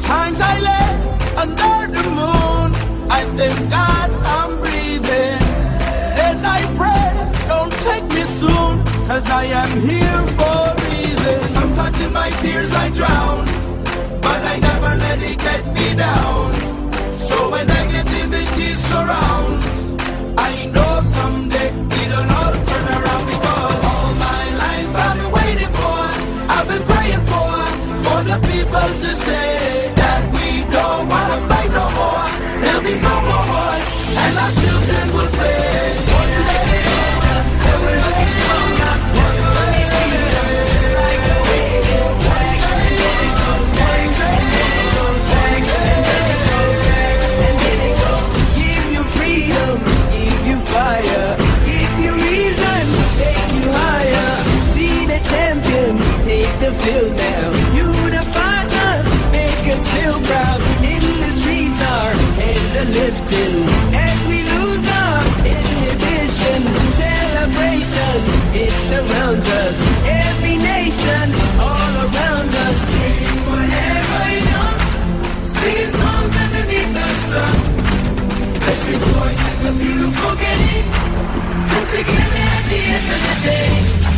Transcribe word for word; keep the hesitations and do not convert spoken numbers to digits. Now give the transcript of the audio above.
Times I lay under the moon, I thank God I'm breathing. And I pray, don't take me soon, cause I am here for a reason. Sometimes in my tears I drown, but I never let it get me down. So when negativity surrounds, I know someday it'll all turn around. Because all my life I've been waiting for, I've been praying for, for the people to say that we don't wanna fight no more. There'll be no more wars, and our children will play. And we're looking stronger, just like a wave. Give you freedom, give you fire, give you reason, take you higher. See the champion, take the field now. Unify us, make us feel proud. In the streets our heads are lifting as we lose our inhibition. Celebration, it surrounds us. Every nation, all around us. Sing forever young, sing songs underneath the sun. Let's rejoice in the beautiful game. Come together at the end of the day.